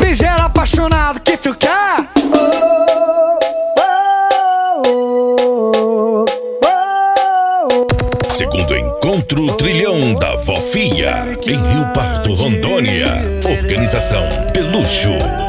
ligeiro apaixonado que ficar. Segundo encontro Trilhão da Vofia, em Rio Pardo, Rondônia. Organização Pelucho.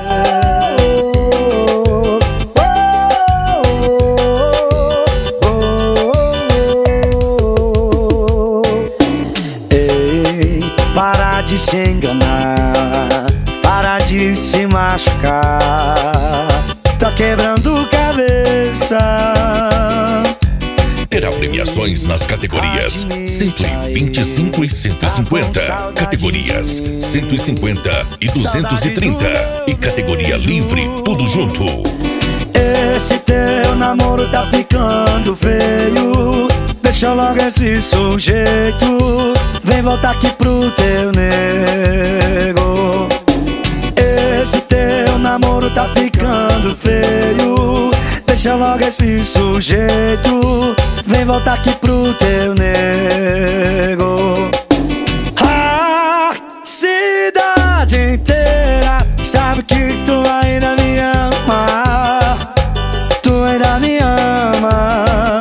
Ei, para de se enganar, para de se machucar, tá quebrando cabeça. Terá premiações nas categorias 125 e 150, categorias 150 e 230 e categoria livre, tudo junto. Esse teu namoro tá ficando feio, deixa logo esse sujeito, vem voltar aqui pro teu nego. Esse teu namoro tá ficando feio, deixa logo esse sujeito, vem voltar aqui pro teu nego. A cidade inteira sabe que tu ainda me ama, tu ainda me ama.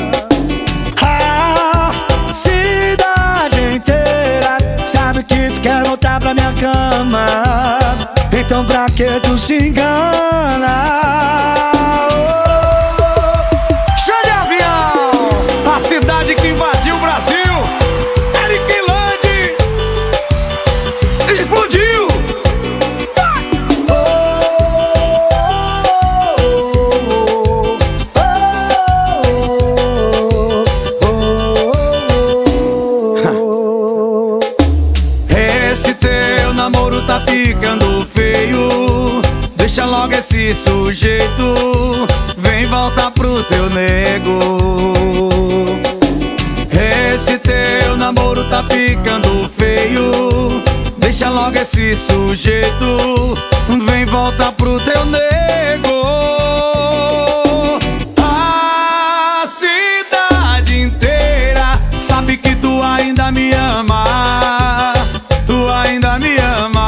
A cidade inteira sabe que tu quer voltar pra minha cama, então pra que tu se engana? A cidade que invadiu o Brasil, Eric Land, explodiu. Esse teu namoro tá ficando feio, deixa logo esse sujeito, vem voltar pro teu nego. Esse teu namoro tá ficando feio, deixa logo esse sujeito, vem voltar pro teu nego. A cidade inteira sabe que tu ainda me ama, tu ainda me ama.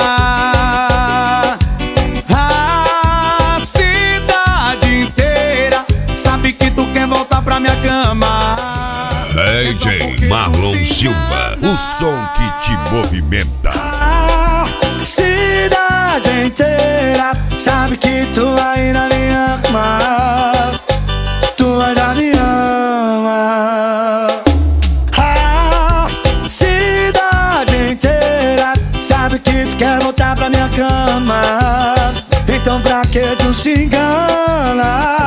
A cidade inteira sabe que tu quer voltar pra minha cama. DJ Marlon Silva, o som que te movimenta. A cidade inteira sabe que tu ainda me ama, tu ainda me ama. A cidade inteira sabe que tu quer voltar pra minha cama, então pra que tu se engana?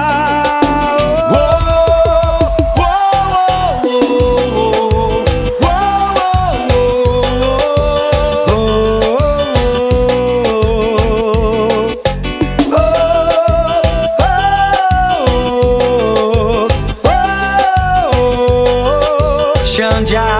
Xandia.